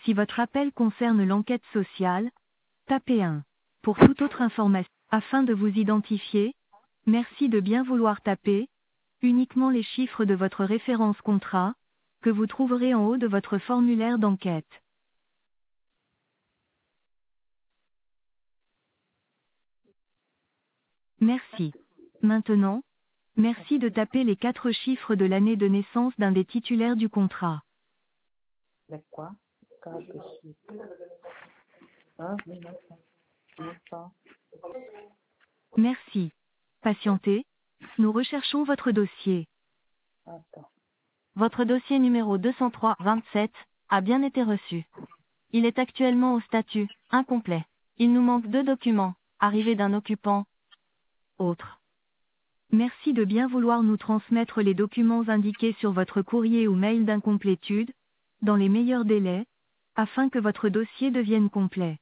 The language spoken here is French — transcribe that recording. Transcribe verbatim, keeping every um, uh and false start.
Si votre appel concerne l'enquête sociale, tapez un. Pour toute autre information, afin de vous identifier, merci de bien vouloir taper uniquement les chiffres de votre référence contrat, que vous trouverez en haut de votre formulaire d'enquête. Merci. Maintenant, merci de taper les quatre chiffres de l'année de naissance d'un des titulaires du contrat. De quoi? Quatre chiffres. Ah, oui, non, ça. Non, ça. Merci. Patientez, nous recherchons votre dossier. Attends. Votre dossier numéro deux cent trois vingt-sept a bien été reçu. Il est actuellement au statut incomplet. Il nous manque deux documents, arrivée d'un occupant. Autre. Merci de bien vouloir nous transmettre les documents indiqués sur votre courrier ou mail d'incomplétude, dans les meilleurs délais, afin que votre dossier devienne complet.